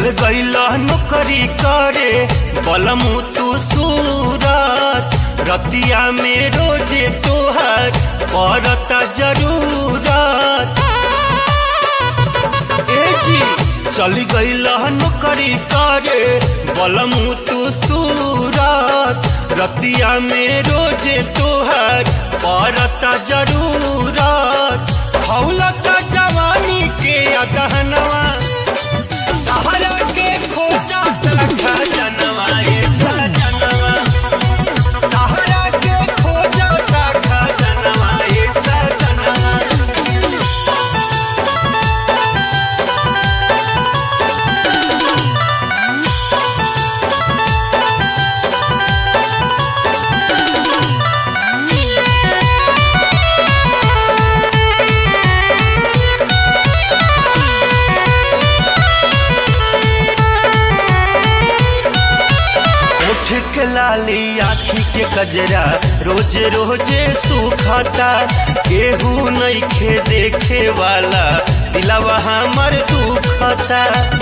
चल गईला नौकरी करे बलमु तू सूरत रतिया में रोजे तोहार पड़ता जरूरत। ए जी चल गईला नौकरी करे बलमु तू सूरत रतिया में रोजे तोहार पड़ता जरूरत। हौलता जवानी के अदहनवा तहरा के खोजा खजनवा ए सजनवा तहरा के खोजा खजनवा ए सजनवा। के लाली आँखी के कजरा रोज रोजे सुखाता केहू नइखे देखे वाला दिलवा हमर दुखता।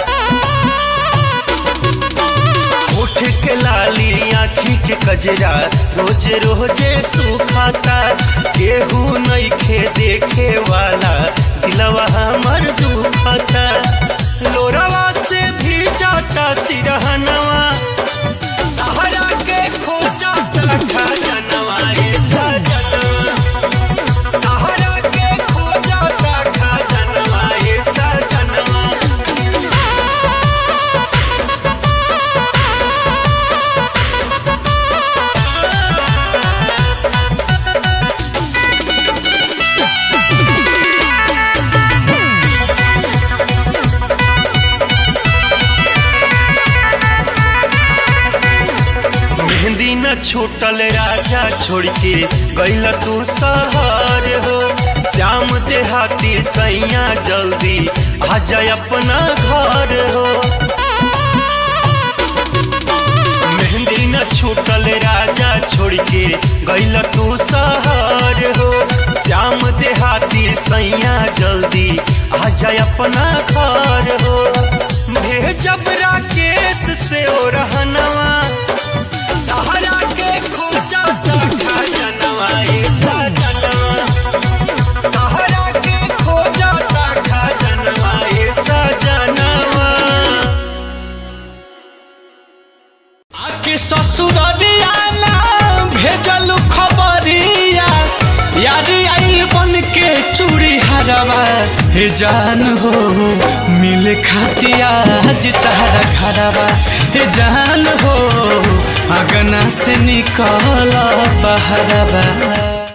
उठ के लाली आँखी के कजरा रोज रोजे सुखाता केहू नइखे देखे वाला दिलवा हमर दुखता। लोरवा से भी जाता सिरहनवा तहरा के खोजा खजनवा ए सजनवा तहरा के खोजा खजनवा ए सजनवा। मेहंदी न छूटल राजा छोड़ के गइल तू शहर हो श्याम देहाती सैया जल्दी आ जाए अपना घर हो। मेहंदी न छूटल राजा छोड़ के गइल तू शहर हो श्याम देहाती सैया जल्दी आ जाए अपना घर हो। भेजब राकेश से ओ रहनवा तहरा के खोजा खजनवा ए सजनवा तहरा के खोजा खजनवा ए सजनवा। आके ससुररिया ना भेजलु खबरिया यारी आइल बन के चूड़ी हरवा हे जान हो मिले खातिया आज तहरा घरवा हे जान हो अगना से निकल बहरवा।